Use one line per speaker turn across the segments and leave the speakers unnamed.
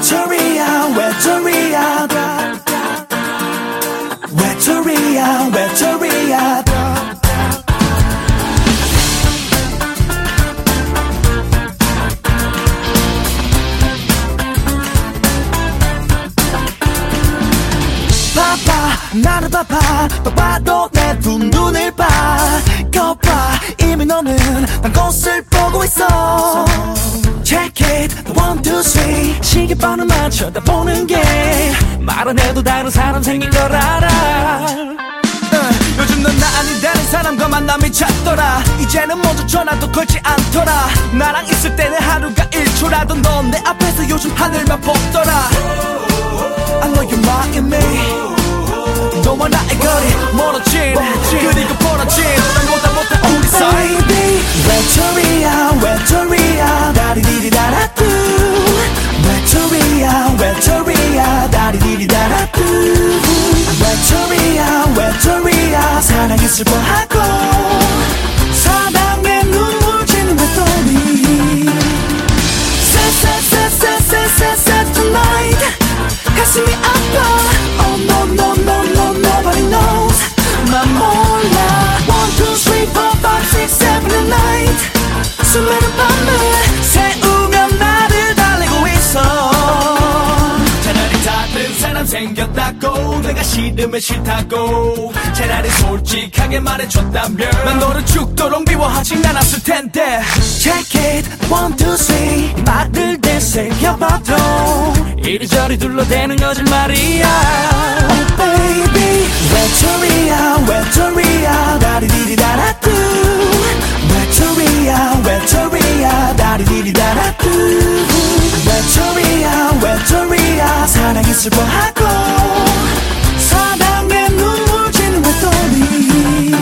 외톨이야 외톨이야 외톨이야 외톨이야 바빠 나는 바빠도 내 두 눈을 봐 거봐 이미 너는 난 꽃을 보고 있어 Check it, one, two, three 시계번호만 쳐다보는 게 말 안 해도 다른 사람 생긴 걸 알아 요즘 넌 나 아닌 다른 사람과 만남이 잦더라 이제는 먼저 전화도 걸지 않더라 나랑 있을 때는 하루가 1초라도 넌 내 앞에서 요즘 하늘만 보더라 I know you're mocking me 너와 나의 거리 멀어진 그리고 벌어진 보다 못한 우리 사이 Baby 외톨이야 외톨이야 다리디리다라뚜 외톨이야 외톨이야 다리디리다라뚜 외톨이야 외톨이야 사랑이 슬퍼하고 사랑에 눈물 지는 외톨이 Sad tonight 가슴이 아파 Oh no no no no nobody knows 난 몰라 1, 2, 3, 4, 5, 6, 7 and 8 수많은 밤을 새우며 나를 달래고 있어 차라리 다른 사람 생겼다고 내가 싫으면 싫다고 차라리 솔직하게 말해줬다면 난 너를 죽도록 미워하진 않았을 텐데 Check it 1, 2, 3 말을 되새겨봐도 이리저리 둘러대는 거짓말이야 Oh baby 외톨이야 외톨이야 다리디리다라뚜 외톨이야 외톨이야 다리디리다라뚜 외톨이야 외톨이야 사랑이 슬퍼하고 사랑에 눈물 지는 외톨이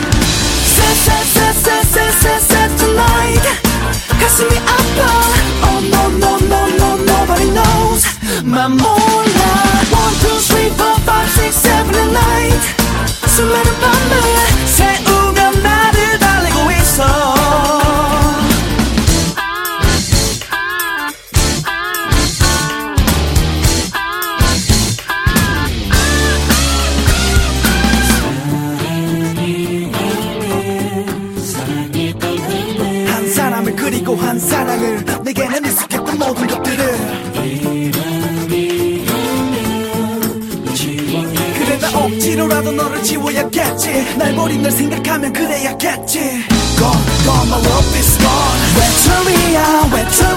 Sad tonight 가슴이 아파 Oh no no no no nobody knows 맘 몰라 1, 2, 3, 4, 5, 6, 7 and 8 수많은 밤을 새우며 나를 달래고 있어 한 사람을 그리고 한 사랑을 내게는 익숙했던 모든 것들을 그래 나 억지로라도 너를 지워야겠지 날 버린 널 생각하면 그래야겠지 Gone, gone, my love is gone 외톨이야 외톨이야